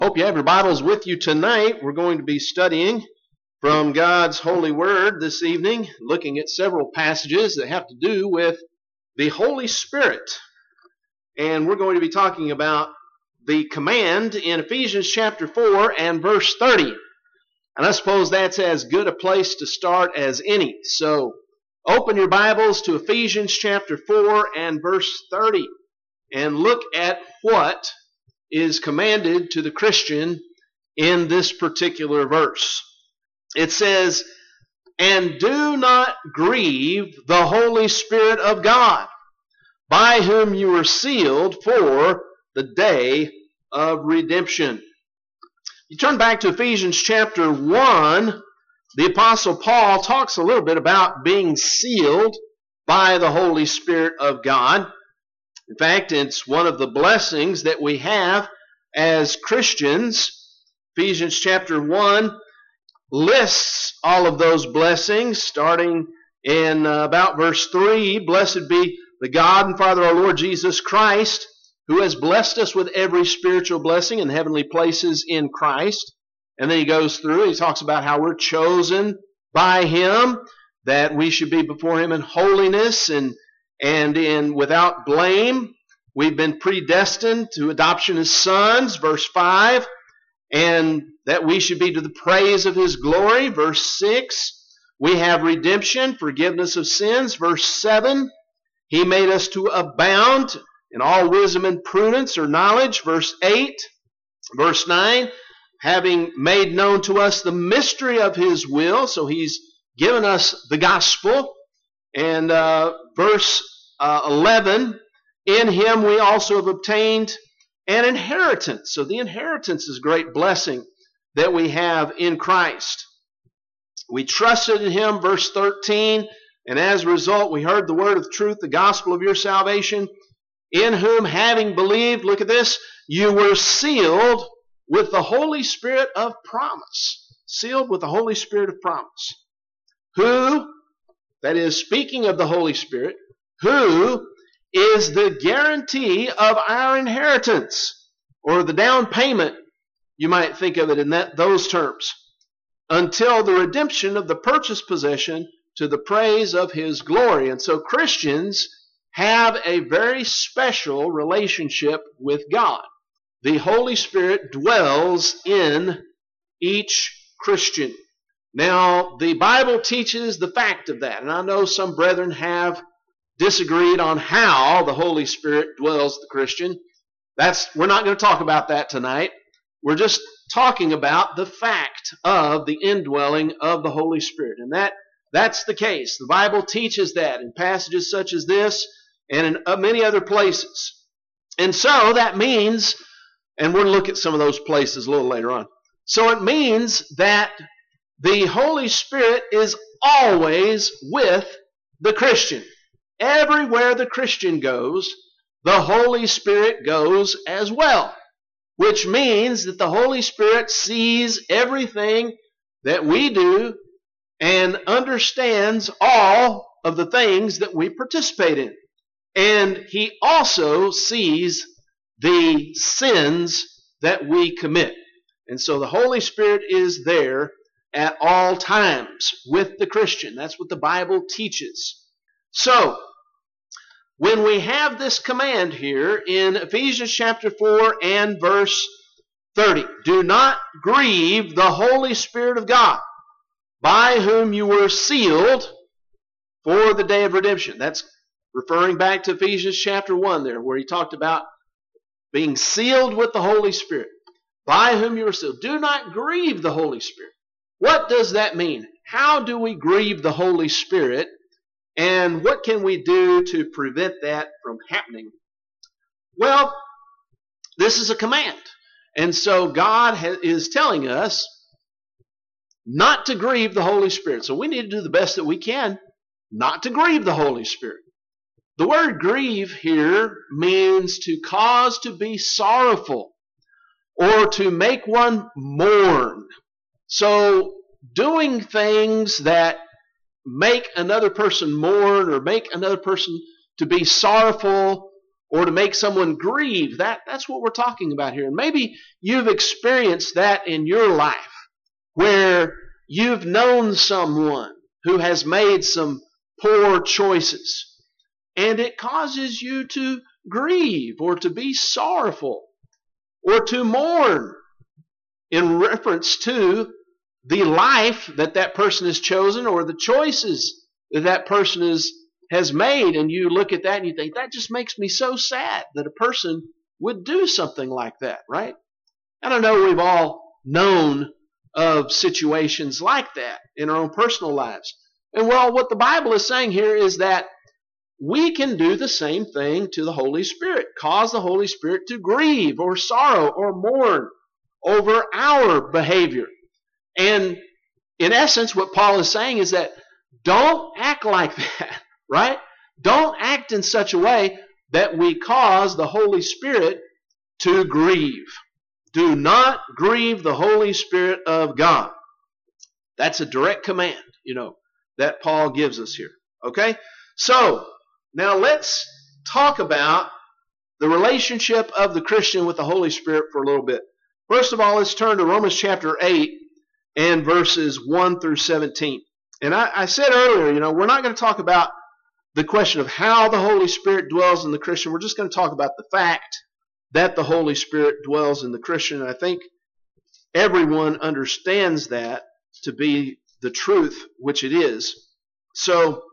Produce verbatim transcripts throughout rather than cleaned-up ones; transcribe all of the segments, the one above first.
Hope you have your Bibles with you tonight. We're going to be studying from God's holy word this evening, looking at several passages that have to do with the Holy Spirit. And we're going to be talking about the command in Ephesians chapter four and verse thirty. And I suppose that's as good a place to start as any. So open your Bibles to Ephesians chapter four and verse thirty and look at what is commanded to the Christian in this particular verse. It says, "And do not grieve the Holy Spirit of God, by whom you were sealed for the day of redemption." You turn back to Ephesians chapter one, the Apostle Paul talks a little bit about being sealed by the Holy Spirit of God. In fact, it's one of the blessings that we have as Christians. Ephesians chapter one lists all of those blessings, starting in uh, about verse three. "Blessed be the God and Father of our Lord Jesus Christ, who has blessed us with every spiritual blessing in heavenly places in Christ." And then he goes through, he talks about how we're chosen by Him, that we should be before Him in holiness and and in without blame. We've been predestined to adoption as sons, verse five, and that we should be to the praise of His glory, verse six. We have redemption, forgiveness of sins, verse seven. He made us to abound in all wisdom and prudence or knowledge, verse eight. Verse nine, having made known to us the mystery of His will, so He's given us the gospel. And uh, verse uh, eleven, in Him we also have obtained an inheritance. So the inheritance is a great blessing that we have in Christ. We trusted in Him, verse thirteen, and as a result we heard the word of truth, the gospel of your salvation, in whom having believed, look at this, you were sealed with the Holy Spirit of promise. Sealed with the Holy Spirit of promise. Who, that is speaking of the Holy Spirit, who is the guarantee of our inheritance, or the down payment, you might think of it in that, those terms, until the redemption of the purchased possession to the praise of His glory. And so Christians have a very special relationship with God. The Holy Spirit dwells in each Christian. Now, the Bible teaches the fact of that, and I know some brethren have disagreed on how the Holy Spirit dwells the Christian. That's, we're not going to talk about that tonight. We're just talking about the fact of the indwelling of the Holy Spirit. And that that's the case. The Bible teaches that in passages such as this and in uh, many other places. And so that means, and we're going to look at some of those places a little later on. So it means that the Holy Spirit is always with the Christian. Everywhere the Christian goes, the Holy Spirit goes as well. Which means that the Holy Spirit sees everything that we do and understands all of the things that we participate in. And He also sees the sins that we commit. And so the Holy Spirit is there at all times with the Christian. That's what the Bible teaches. So, when we have this command here in Ephesians chapter four and verse thirty, do not grieve the Holy Spirit of God, by whom you were sealed for the day of redemption. That's referring back to Ephesians chapter one there, where he talked about being sealed with the Holy Spirit, by whom you were sealed. Do not grieve the Holy Spirit. What does that mean? How do we grieve the Holy Spirit? And what can we do to prevent that from happening? Well, this is a command. And so God ha- is telling us not to grieve the Holy Spirit. So we need to do the best that we can not to grieve the Holy Spirit. The word grieve here means to cause to be sorrowful or to make one mourn. So doing things that make another person mourn or make another person to be sorrowful or to make someone grieve. That, that's what we're talking about here. And maybe you've experienced that in your life, where you've known someone who has made some poor choices, and it causes you to grieve or to be sorrowful or to mourn in reference to the life that that person has chosen or the choices that that person is, has made. And you look at that and you think, that just makes me so sad that a person would do something like that, right? I don't know, we've all known of situations like that in our own personal lives. And well, what the Bible is saying here is that we can do the same thing to the Holy Spirit, cause the Holy Spirit to grieve or sorrow or mourn over our behavior. And in essence, what Paul is saying is that don't act like that, right? Don't act in such a way that we cause the Holy Spirit to grieve. Do not grieve the Holy Spirit of God. That's a direct command, you know, that Paul gives us here. Okay? So, now let's talk about the relationship of the Christian with the Holy Spirit for a little bit. First of all, let's turn to Romans chapter eight and verses one through seventeen. And I, I said earlier, you know, we're not going to talk about the question of how the Holy Spirit dwells in the Christian. We're just going to talk about the fact that the Holy Spirit dwells in the Christian. And I think everyone understands that to be the truth, which it is. So,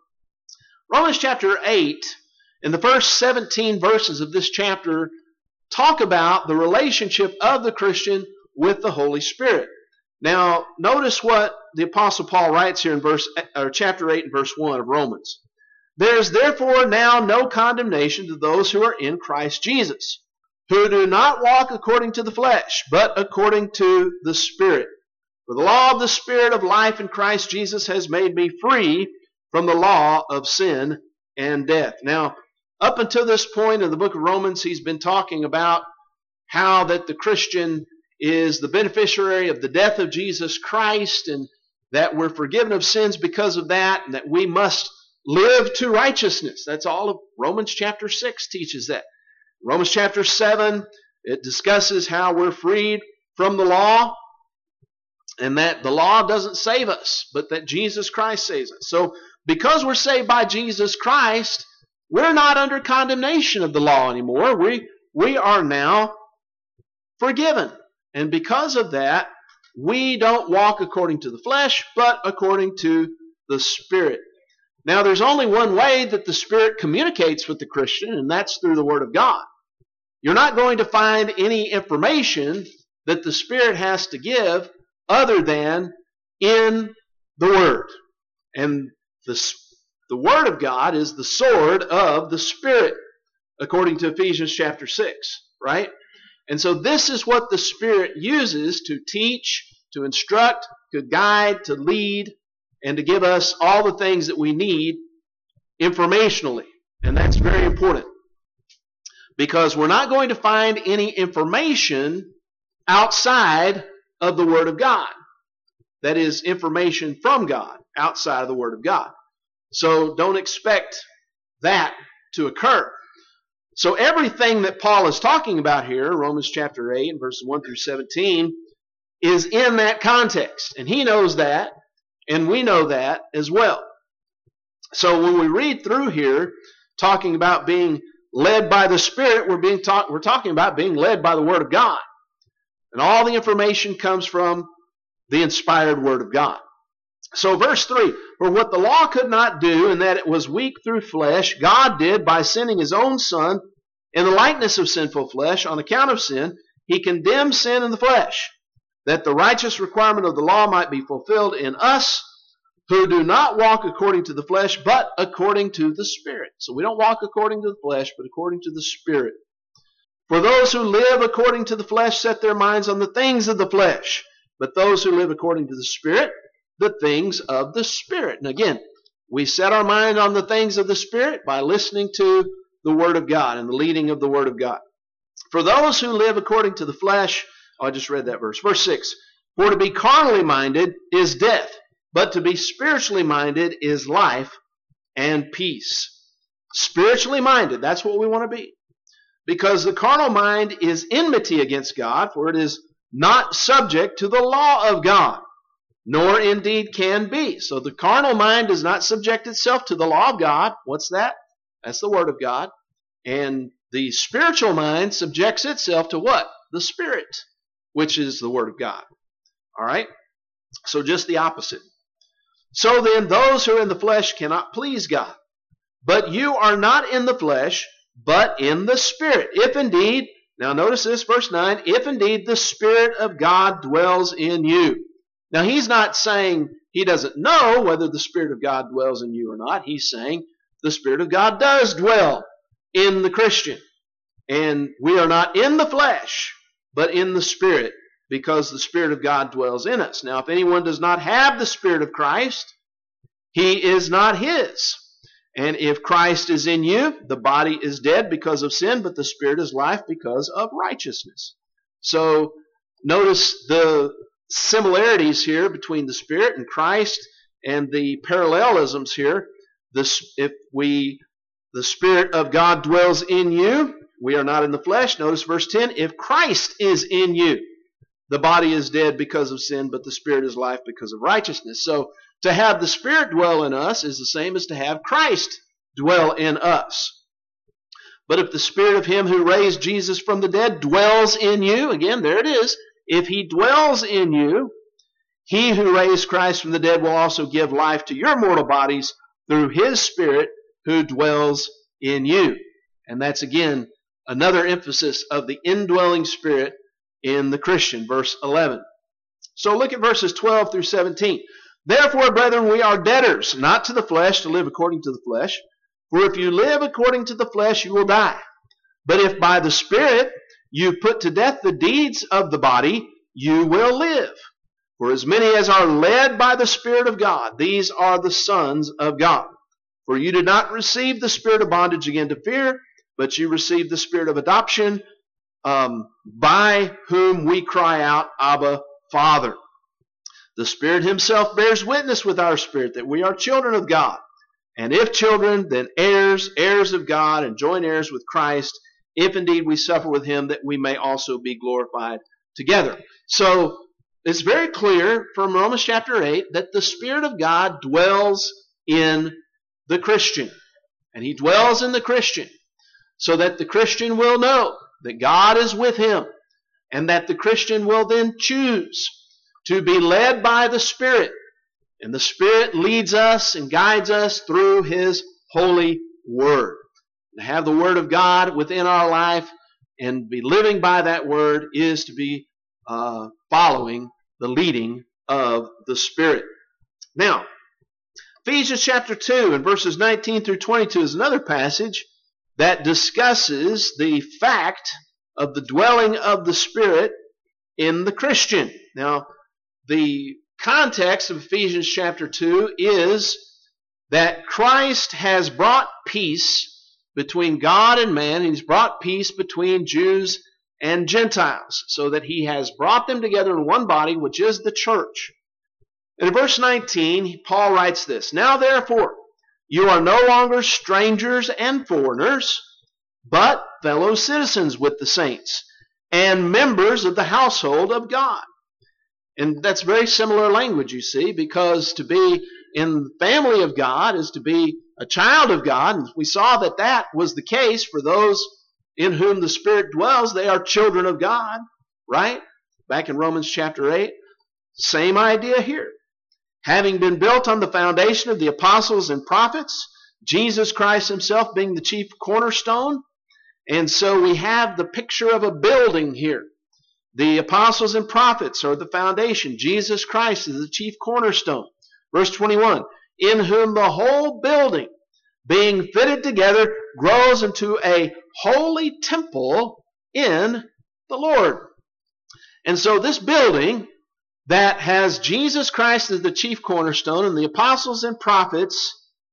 Romans chapter eight, and the first seventeen verses of this chapter talk about the relationship of the Christian with the Holy Spirit. Now, notice what the Apostle Paul writes here in verse, or chapter eight and verse one of Romans. There is therefore now no condemnation to those who are in Christ Jesus, who do not walk according to the flesh, but according to the Spirit. For the law of the Spirit of life in Christ Jesus has made me free from the law of sin and death. Now, up until this point in the book of Romans, he's been talking about how that the Christian is the beneficiary of the death of Jesus Christ, and that we're forgiven of sins because of that, and that we must live to righteousness. That's all of Romans chapter six teaches that. Romans chapter seven, it discusses how we're freed from the law, and that the law doesn't save us, but that Jesus Christ saves us. So, because we're saved by Jesus Christ, we're not under condemnation of the law anymore. We, we are now forgiven. And because of that, we don't walk according to the flesh, but according to the Spirit. Now, there's only one way that the Spirit communicates with the Christian, and that's through the Word of God. You're not going to find any information that the Spirit has to give other than in the Word. And the, the Word of God is the sword of the Spirit, according to Ephesians chapter six, right? And so this is what the Spirit uses to teach, to instruct, to guide, to lead, and to give us all the things that we need informationally. And that's very important, because we're not going to find any information outside of the Word of God. That is, information from God outside of the Word of God. So don't expect that to occur. So everything that Paul is talking about here, Romans chapter eight and verses one through seventeen, is in that context. And he knows that, and we know that as well. So when we read through here, talking about being led by the Spirit, we're being talk, we're talking about being led by the Word of God. And all the information comes from the inspired Word of God. So verse three, for what the law could not do, in that it was weak through flesh, God did by sending His own Son in the likeness of sinful flesh. On account of sin, He condemned sin in the flesh, that the righteous requirement of the law might be fulfilled in us, who do not walk according to the flesh, but according to the Spirit. So we don't walk according to the flesh, but according to the Spirit. For those who live according to the flesh set their minds on the things of the flesh, but those who live according to the Spirit, the things of the Spirit. And again, we set our mind on the things of the Spirit by listening to the Word of God and the leading of the Word of God. For those who live according to the flesh, oh, I just read that verse. Verse six, for to be carnally minded is death, but to be spiritually minded is life and peace. Spiritually minded, that's what we want to be. because the carnal mind is enmity against God, for it is not subject to the law of God, nor indeed can be. So the carnal mind does not subject itself to the law of God. What's that? That's the Word of God. And the spiritual mind subjects itself to what? The Spirit, which is the Word of God. All right? So just the opposite. So then, those who are in the flesh cannot please God. But you are not in the flesh, but in the Spirit. If indeed, now notice this, verse nine, if indeed the Spirit of God dwells in you. Now he's not saying he doesn't know whether the Spirit of God dwells in you or not. He's saying the Spirit of God does dwell in the Christian. And we are not in the flesh, but in the Spirit, because the Spirit of God dwells in us. Now, if anyone does not have the Spirit of Christ, he is not his. And if Christ is in you, the body is dead because of sin, but the Spirit is life because of righteousness. So, notice the similarities here between the Spirit and Christ, and the parallelisms here. This, if we, the Spirit of God dwells in you, we are not in the flesh. Notice verse ten, if Christ is in you, the body is dead because of sin, but the Spirit is life because of righteousness. So, to have the Spirit dwell in us is the same as to have Christ dwell in us. But if the Spirit of Him who raised Jesus from the dead dwells in you, again, there it is, if He dwells in you, He who raised Christ from the dead will also give life to your mortal bodies through His Spirit who dwells in you. And that's, again, another emphasis of the indwelling Spirit in the Christian, verse eleven. So look at verses twelve through seventeen. Therefore, brethren, we are debtors, not to the flesh, to live according to the flesh. For if you live according to the flesh, you will die. But if by the Spirit you put to death the deeds of the body, you will live. For as many as are led by the Spirit of God, these are the sons of God. For you did not receive the spirit of bondage again to fear, but you received the Spirit of adoption, um, by whom we cry out, Abba, Father. The Spirit Himself bears witness with our spirit that we are children of God. And if children, then heirs, heirs of God, and joint heirs with Christ, if indeed we suffer with Him, that we may also be glorified together. So, it's very clear from Romans chapter eight that the Spirit of God dwells in the Christian. And He dwells in the Christian so that the Christian will know that God is with him, and that the Christian will then choose to be led by the Spirit. And the Spirit leads us and guides us through His holy Word. To have the Word of God within our life and be living by that Word is to be uh, following the leading of the Spirit. Now, Ephesians chapter two and verses nineteen through twenty-two is another passage that discusses the fact of the dwelling of the Spirit in the Christian. Now, the context of Ephesians chapter two is that Christ has brought peace between God and man. He's brought peace between Jews and Gentiles, so that He has brought them together in one body, which is the church. In verse nineteen, Paul writes this, Now therefore, you are no longer strangers and foreigners, but fellow citizens with the saints, and members of the household of God. And that's very similar language, you see, because to be in the family of God is to be a child of God. And we saw that that was the case for those in whom the Spirit dwells. They are children of God, right? Back in Romans chapter eight. Same idea here. Having been built on the foundation of the apostles and prophets, Jesus Christ Himself being the chief cornerstone. And so we have the picture of a building here. The apostles and prophets are the foundation. Jesus Christ is the chief cornerstone. Verse twenty-one, in whom the whole building, being fitted together, grows into a holy temple in the Lord. And so this building that has Jesus Christ as the chief cornerstone and the apostles and prophets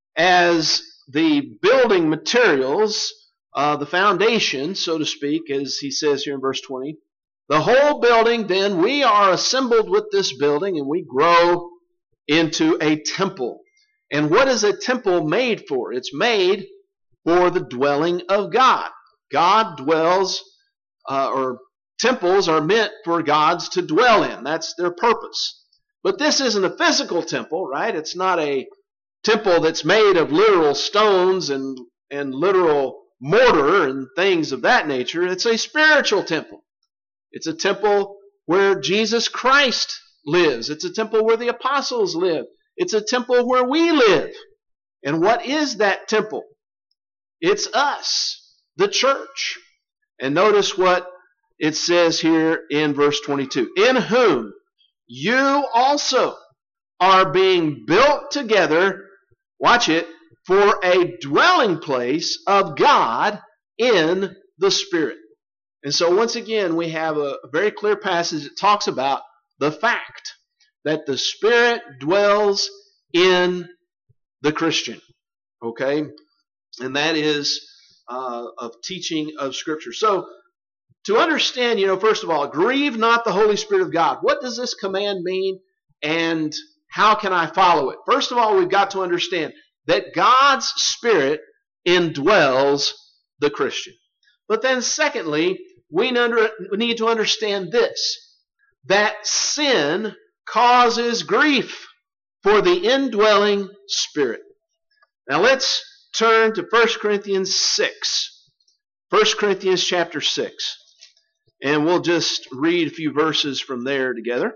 as the building materials, uh, the foundation, so to speak, as he says here in verse twenty, the whole building, then, we are assembled with this building and we grow into a temple. And what is a temple made for? It's made for the dwelling of God. God dwells, uh, or temples are meant for gods to dwell in. That's their purpose. But this isn't a physical temple, right? It's not a temple that's made of literal stones and, and literal mortar and things of that nature. It's a spiritual temple. It's a temple where Jesus Christ lives. It's a temple where the apostles live. It's a temple where we live. And what is that temple? It's us, the church. And notice what it says here in verse twenty-two. In whom you also are being built together, watch it, for a dwelling place of God in the Spirit. And so once again, we have a very clear passage that talks about the fact that the Spirit dwells in the Christian. Okay? And that is uh, of teaching of Scripture. So, to understand, you know, first of all, grieve not the Holy Spirit of God. What does this command mean, and how can I follow it? First of all, we've got to understand that God's Spirit indwells the Christian. But then secondly, we need to understand this, that sin causes grief for the indwelling Spirit. Now let's turn to First Corinthians six. First Corinthians chapter six. And we'll just read a few verses from there together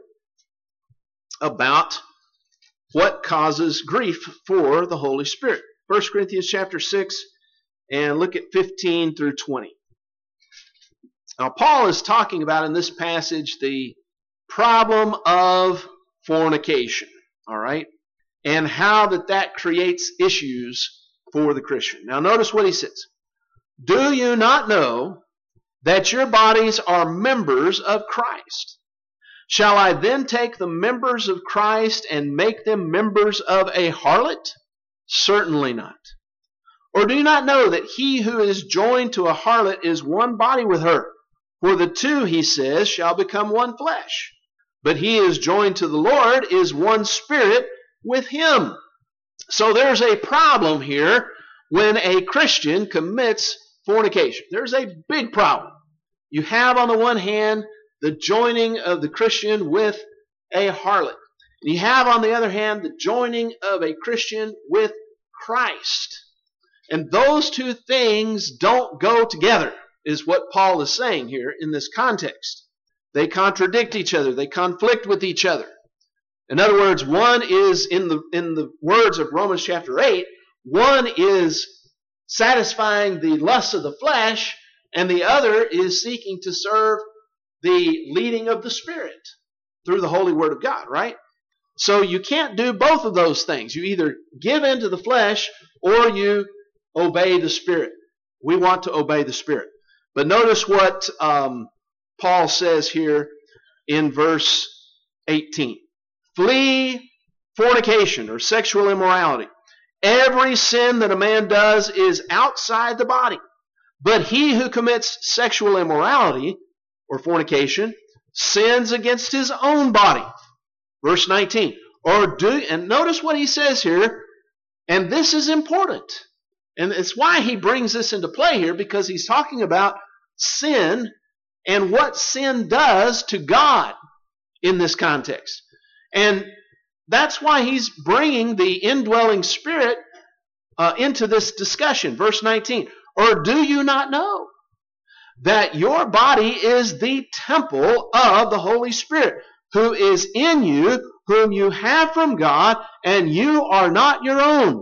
about what causes grief for the Holy Spirit. First Corinthians chapter six, and look at fifteen through twenty. Now, Paul is talking about in this passage the problem of fornication, all right, and how that that creates issues for the Christian. Now, notice what he says. Do you not know that your bodies are members of Christ? Shall I then take the members of Christ and make them members of a harlot? Certainly not. Or do you not know that he who is joined to a harlot is one body with her? For the two, he says, shall become one flesh. But he who is joined to the Lord is one spirit with him. So there's a problem here when a Christian commits fornication. There's a big problem. You have on the one hand the joining of the Christian with a harlot. And you have on the other hand the joining of a Christian with Christ. And those two things don't go together, is what Paul is saying here in this context. They contradict each other. They conflict with each other. In other words, one is, in the, in the words of Romans chapter eight, one is satisfying the lusts of the flesh, and the other is seeking to serve the leading of the Spirit through the Holy Word of God, right? So you can't do both of those things. You either give in to the flesh or you obey the Spirit. We want to obey the Spirit. But notice what um, Paul says here in verse eighteen. Flee fornication or sexual immorality. Every sin that a man does is outside the body. But he who commits sexual immorality or fornication sins against his own body. Verse nineteen. Or do, and notice what he says here, and this is important. And it's why he brings this into play here, because he's talking about sin and what sin does to God in this context. And that's why he's bringing the indwelling Spirit uh, into this discussion. Verse nineteen. Or do you not know that your body is the temple of the Holy Spirit, who is in you, whom you have from God, and you are not your own?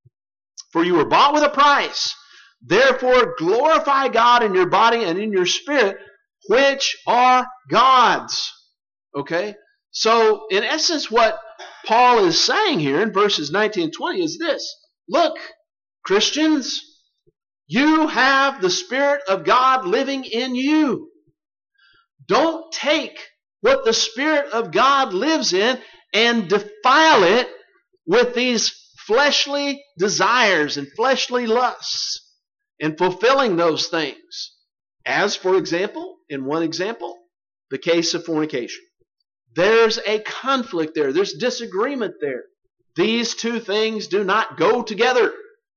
For you were bought with a price. Therefore glorify God in your body and in your spirit, which are God's. Okay? So, in essence, what Paul is saying here in verses nineteen and twenty is this. Look, Christians, you have the Spirit of God living in you. Don't take what the Spirit of God lives in and defile it with these fleshly desires and fleshly lusts and fulfilling those things. As, for example, in one example, the case of fornication. There's a conflict there. There's disagreement there. These two things do not go together.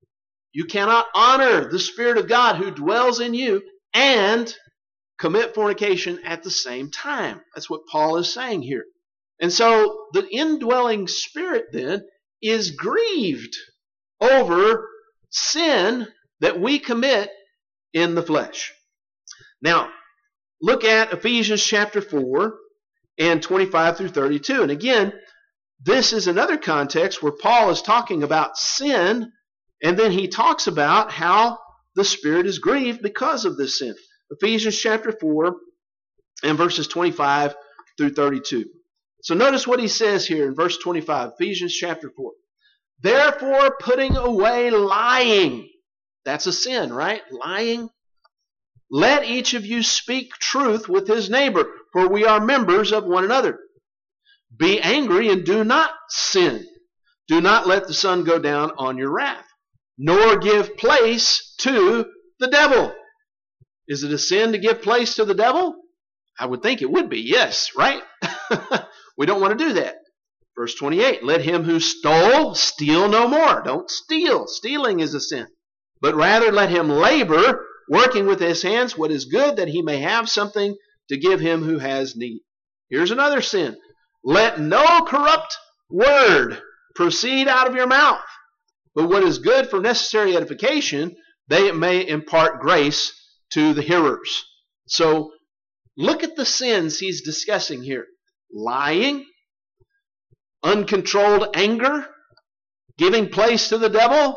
You cannot honor the Spirit of God who dwells in you and commit fornication at the same time. That's what Paul is saying here. And so the indwelling Spirit then is grieved over sin that we commit in the flesh. Now, look at Ephesians chapter four and twenty-five through thirty-two. And again, this is another context where Paul is talking about sin, and then he talks about how the Spirit is grieved because of this sin. Ephesians chapter four and verses twenty-five through thirty-two. So notice what he says here in verse twenty-five, Ephesians chapter four. Therefore, putting away lying. That's a sin, right? Lying. Let each of you speak truth with his neighbor, for we are members of one another. Be angry and do not sin. Do not let the sun go down on your wrath, nor give place to the devil. Is it a sin to give place to the devil? I would think it would be, yes, right? We don't want to do that. Verse twenty-eight, let him who stole steal no more. Don't steal. Stealing is a sin. But rather let him labor, working with his hands what is good, that he may have something to give him who has need. Here's another sin. Let no corrupt word proceed out of your mouth, but what is good for necessary edification, they may impart grace to the hearers. So look at the sins he's discussing here. Lying, uncontrolled anger, giving place to the devil,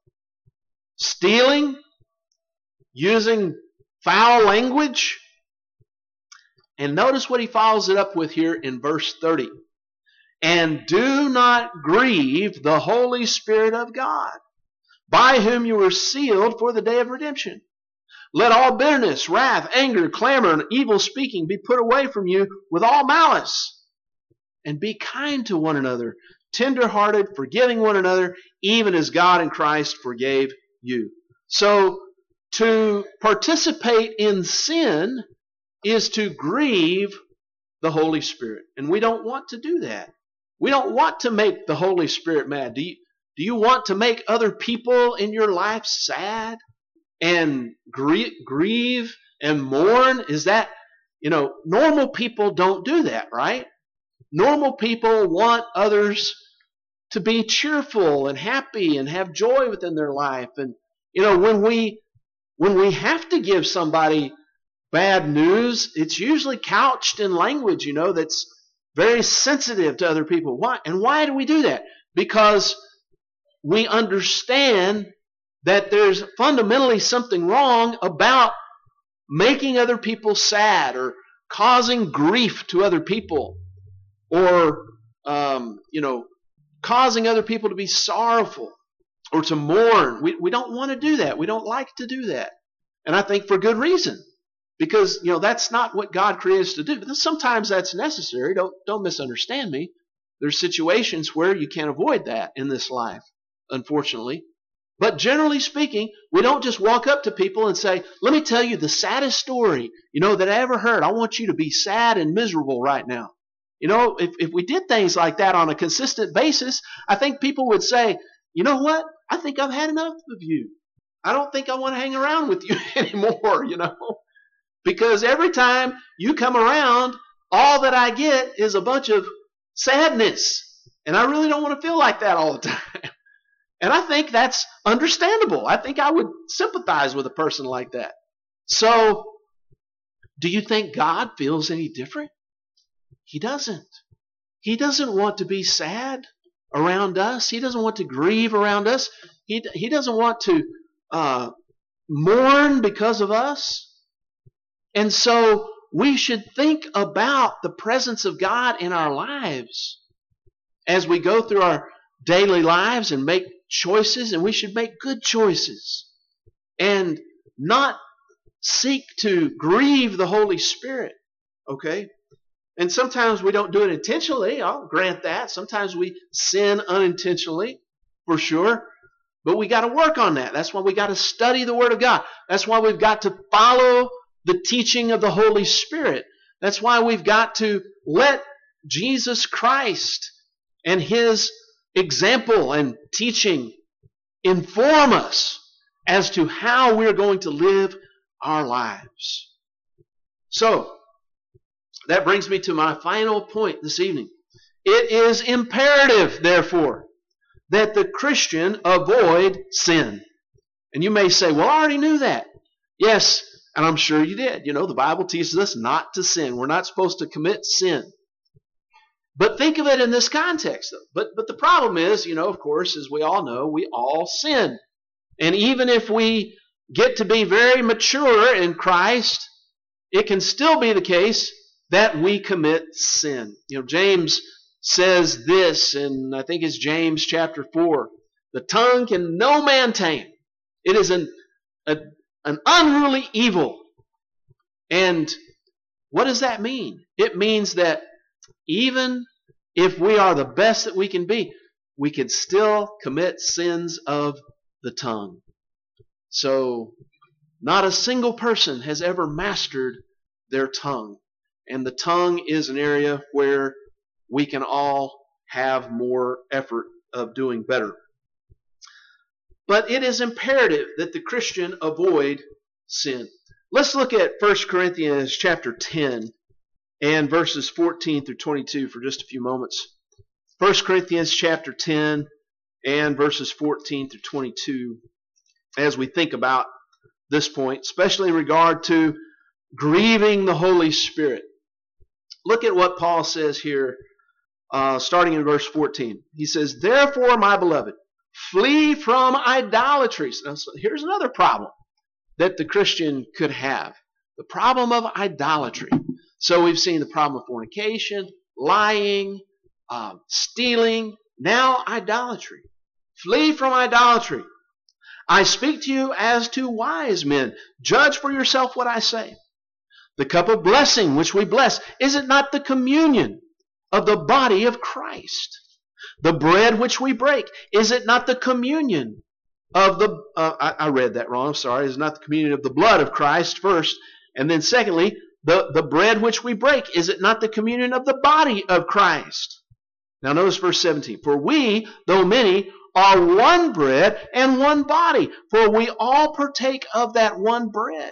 stealing, using foul language. And notice what he follows it up with here in verse thirty. And do not grieve the Holy Spirit of God, by whom you were sealed for the day of redemption. Let all bitterness, wrath, anger, clamor, and evil speaking be put away from you with all malice. And be kind to one another, tender-hearted, forgiving one another, even as God in Christ forgave you. So, to participate in sin is to grieve the Holy Spirit. And we don't want to do that. We don't want to make the Holy Spirit mad. Do you, do you want to make other people in your life sad and grieve, grieve and mourn? Is that, you know, normal people don't do that, right? Normal people want others to be cheerful and happy and have joy within their life. And, you know, when we when we have to give somebody bad news, it's usually couched in language, you know, that's very sensitive to other people. Why? And why do we do that? Because we understand that there's fundamentally something wrong about making other people sad or causing grief to other people, or, um, you know, causing other people to be sorrowful or to mourn. We, we don't want to do that. We don't like to do that. And I think for good reason. Because, you know, that's not what God created us to do. But sometimes that's necessary. Don't, don't misunderstand me. There's situations where you can't avoid that in this life, unfortunately. But generally speaking, we don't just walk up to people and say, let me tell you the saddest story, you know, that I ever heard. I want you to be sad and miserable right now. You know, if, if we did things like that on a consistent basis, I think people would say, you know what? I think I've had enough of you. I don't think I want to hang around with you anymore, you know. Because every time you come around, all that I get is a bunch of sadness. And I really don't want to feel like that all the time. And I think that's understandable. I think I would sympathize with a person like that. So, do you think God feels any different? He doesn't. He doesn't want to be sad around us. He doesn't want to grieve around us. He, he doesn't want to uh, mourn because of us. And so we should think about the presence of God in our lives as we go through our daily lives and make choices, and we should make good choices and not seek to grieve the Holy Spirit. Okay? And sometimes we don't do it intentionally. I'll grant that. Sometimes we sin unintentionally, for sure. But we got to work on that. That's why we got to study the Word of God. That's why we've got to follow the teaching of the Holy Spirit. That's why we've got to let Jesus Christ and His example and teaching inform us as to how we're going to live our lives. So, that brings me to my final point this evening. It is imperative, therefore, that the Christian avoid sin. And you may say, well, I already knew that. Yes, and I'm sure you did. You know, the Bible teaches us not to sin. We're not supposed to commit sin. But think of it in this context, though. But, but the problem is, you know, of course, as we all know, we all sin. And even if we get to be very mature in Christ, it can still be the case that we commit sin. You know, James says this, and I think it's James chapter four. The tongue can no man tame. It is an, a, an unruly evil. And what does that mean? It means that even if we are the best that we can be, we can still commit sins of the tongue. So, not a single person has ever mastered their tongue. And the tongue is an area where we can all have more effort of doing better. But it is imperative that the Christian avoid sin. Let's look at First Corinthians chapter ten and verses fourteen through twenty-two for just a few moments. First Corinthians chapter ten and verses fourteen through twenty-two as we think about this point, especially in regard to grieving the Holy Spirit. Look at what Paul says here, uh, starting in verse fourteen. He says, therefore, my beloved, flee from idolatries. Now, so here's another problem that the Christian could have. The problem of idolatry. So we've seen the problem of fornication, lying, uh, stealing, now idolatry. Flee from idolatry. I speak to you as to wise men. Judge for yourself what I say. The cup of blessing which we bless, is it not the communion of the body of Christ? The bread which we break, is it not the communion of the, uh, I, I read that wrong, I'm sorry, is it not the communion of the blood of Christ first? And then secondly, the, the bread which we break, is it not the communion of the body of Christ? Now notice verse seventeen. For we, though many, are one bread and one body, for we all partake of that one bread.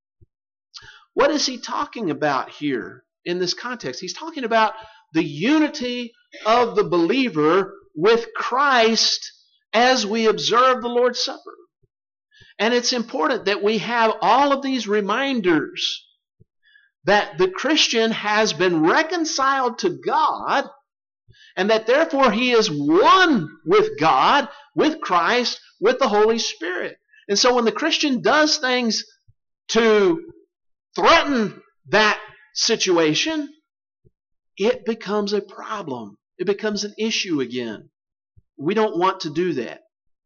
What is he talking about here in this context? He's talking about the unity of the believer with Christ as we observe the Lord's Supper. And it's important that we have all of these reminders that the Christian has been reconciled to God, and that therefore he is one with God, with Christ, with the Holy Spirit. And so when the Christian does things to threaten that situation, it becomes a problem. It becomes an issue again. We don't want to do that.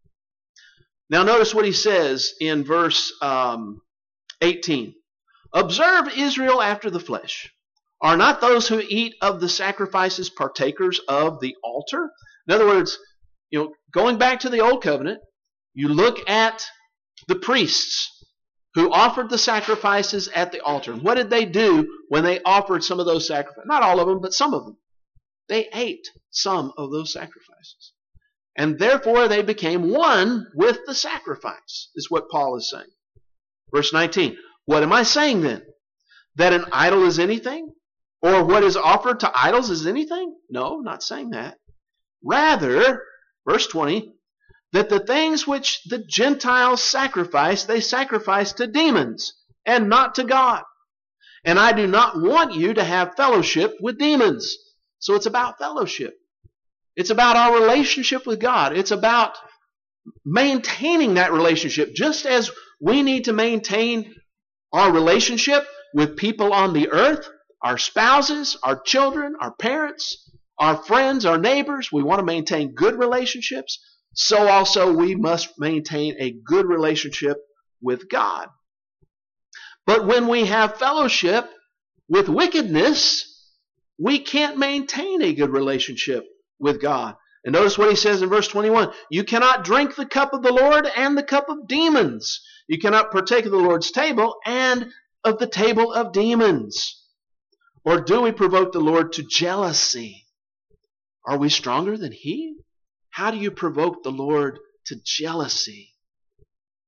Now notice what he says in verse um, eighteen. Observe Israel after the flesh. Are not those who eat of the sacrifices partakers of the altar? In other words, you know, going back to the Old Covenant, you look at the priests who offered the sacrifices at the altar. What did they do when they offered some of those sacrifices? Not all of them, but some of them. They ate some of those sacrifices. And therefore they became one with the sacrifice, is what Paul is saying. Verse nineteen. What am I saying then? That an idol is anything? Or what is offered to idols is anything? No, not saying that. Rather, verse twenty, that the things which the Gentiles sacrifice, they sacrifice to demons and not to God. And I do not want you to have fellowship with demons. So it's about fellowship. It's about our relationship with God. It's about maintaining that relationship, just as we need to maintain our relationship with people on the earth, our spouses, our children, our parents, our friends, our neighbors. We want to maintain good relationships. So also we must maintain a good relationship with God. But when we have fellowship with wickedness, we can't maintain a good relationship with God. And notice what he says in verse twenty-one. You cannot drink the cup of the Lord and the cup of demons. You cannot partake of the Lord's table and of the table of demons. Or do we provoke the Lord to jealousy? Are we stronger than he? How do you provoke the Lord to jealousy?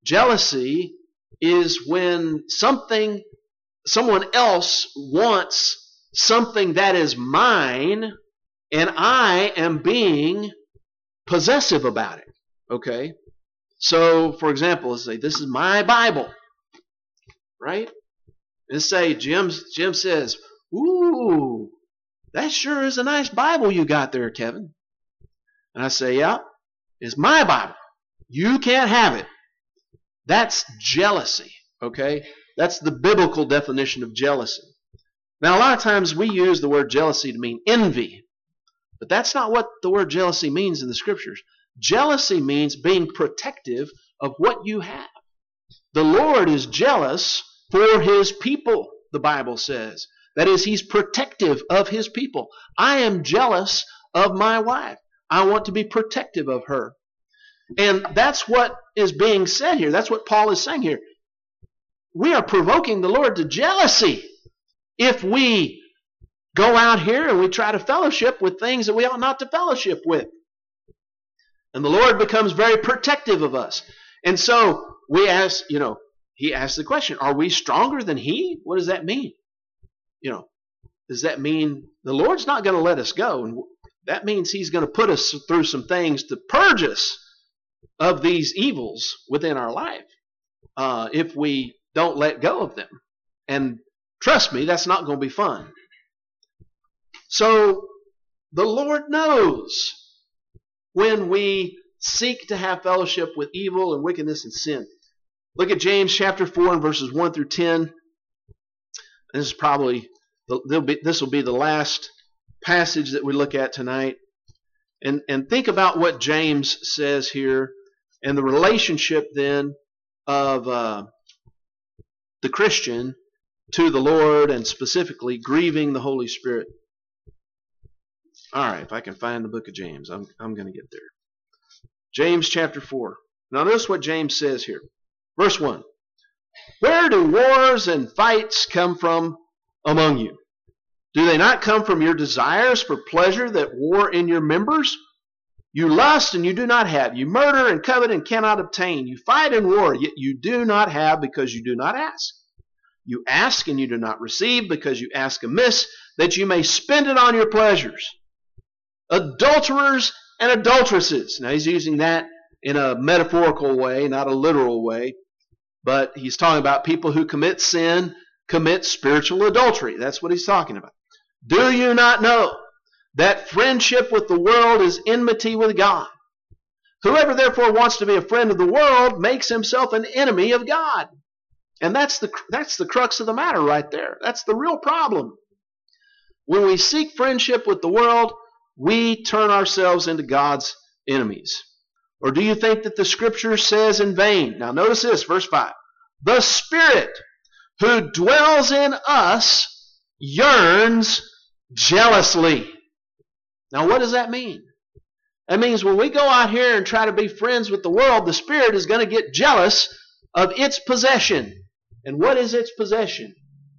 Jealousy is when something, someone else wants something that is mine, and I am being possessive about it. Okay? So, for example, let's say, this is my Bible. Right? Let's say Jim, Jim says, ooh, that sure is a nice Bible you got there, Kevin. And I say, yeah, it's my Bible. You can't have it. That's jealousy. Okay? That's the biblical definition of jealousy. Now, a lot of times we use the word jealousy to mean envy. But that's not what the word jealousy means in the Scriptures. Jealousy means being protective of what you have. The Lord is jealous for His people, the Bible says. That is, He's protective of His people. I am jealous of my wife. I want to be protective of her. And that's what is being said here. That's what Paul is saying here. We are provoking the Lord to jealousy if we go out here and we try to fellowship with things that we ought not to fellowship with. And the Lord becomes very protective of us. And so we ask, you know, He asks the question, are we stronger than He? What does that mean? You know, does that mean the Lord's not going to let us go? And that means He's going to put us through some things to purge us of these evils within our life uh, if we don't let go of them. And trust me, that's not going to be fun. So the Lord knows when we seek to have fellowship with evil and wickedness and sin. Look at James chapter four and verses one through ten. This is probably be, this will be the last passage that we look at tonight. And, and think about what James says here and the relationship then of uh, the Christian to the Lord, and specifically grieving the Holy Spirit. All right, if I can find the book of James, I'm, I'm going to get there. James chapter four. Now notice what James says here. Verse one. Where do wars and fights come from among you? Do they not come from your desires for pleasure that war in your members? You lust and you do not have. You murder and covet and cannot obtain. You fight and war, yet you do not have because you do not ask. You ask and you do not receive because you ask amiss, that you may spend it on your pleasures. Adulterers and adulteresses. Now he's using that in a metaphorical way, not a literal way. But he's talking about people who commit sin, commit spiritual adultery. That's what he's talking about. Do you not know that friendship with the world is enmity with God? Whoever therefore wants to be a friend of the world makes himself an enemy of God. And that's the, that's the crux of the matter right there. That's the real problem. When we seek friendship with the world, we turn ourselves into God's enemies. Or do you think that the Scripture says in vain? Now notice this, verse five. The Spirit who dwells in us yearns jealously. Now what does that mean? That means when we go out here and try to be friends with the world, the Spirit is going to get jealous of its possession. And what is its possession?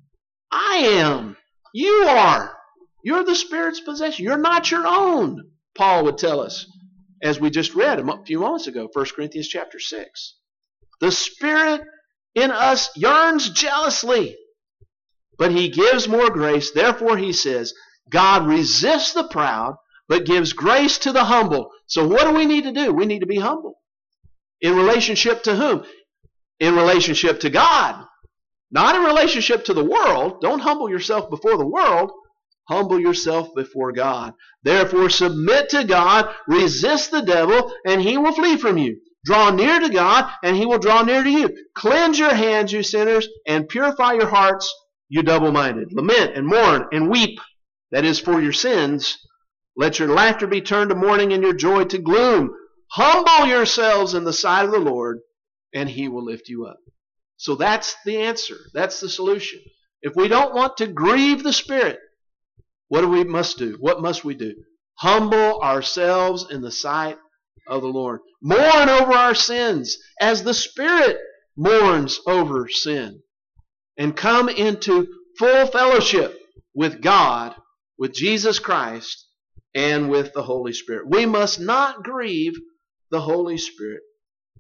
I am. You are. You're the Spirit's possession. You're not your own, Paul would tell us, as we just read a few moments ago, First Corinthians chapter six. The Spirit in us yearns jealously, but He gives more grace. Therefore, he says, God resists the proud, but gives grace to the humble. So what do we need to do? We need to be humble. In relationship to whom? In relationship to God. Not in relationship to the world. Don't humble yourself before the world. Humble yourself before God. Therefore submit to God, resist the devil, and he will flee from you. Draw near to God, and he will draw near to you. Cleanse your hands, you sinners, and purify your hearts, you double-minded. Lament and mourn and weep. That is for your sins. Let your laughter be turned to mourning and your joy to gloom. Humble yourselves in the sight of the Lord, and He will lift you up. So that's the answer. That's the solution. If we don't want to grieve the Spirit, what do we must do? What must we do? Humble ourselves in the sight of the Lord. Mourn over our sins as the Spirit mourns over sin. And come into full fellowship with God, with Jesus Christ, and with the Holy Spirit. We must not grieve the Holy Spirit.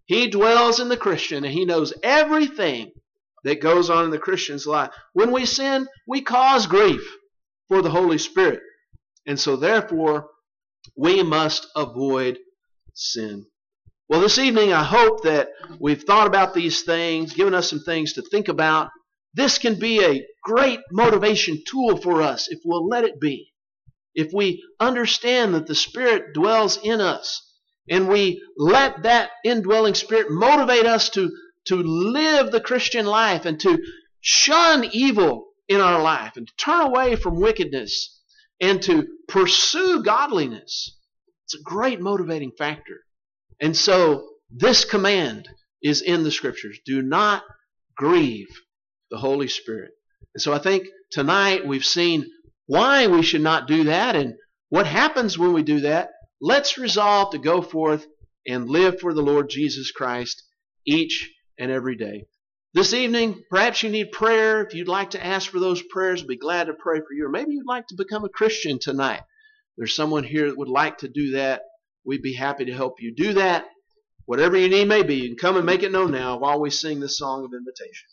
He dwells in the Christian, and He knows everything that goes on in the Christian's life. When we sin, we cause grief for the Holy Spirit. And so therefore, we must avoid sin. Well, this evening, I hope that we've thought about these things, given us some things to think about. This can be a great motivation tool for us if we'll let it be. If we understand that the Spirit dwells in us, and we let that indwelling Spirit motivate us to, to live the Christian life and to shun evil in our life and to turn away from wickedness and to pursue godliness. It's a great motivating factor. And so this command is in the Scriptures. Do not grieve the Holy Spirit. And so I think tonight we've seen why we should not do that and what happens when we do that. Let's resolve to go forth and live for the Lord Jesus Christ each and every day. This evening, perhaps you need prayer. If you'd like to ask for those prayers, I'd be glad to pray for you. Or maybe you'd like to become a Christian tonight. There's someone here that would like to do that. We'd be happy to help you do that. Whatever your need may be, you can come and make it known now while we sing this song of invitation.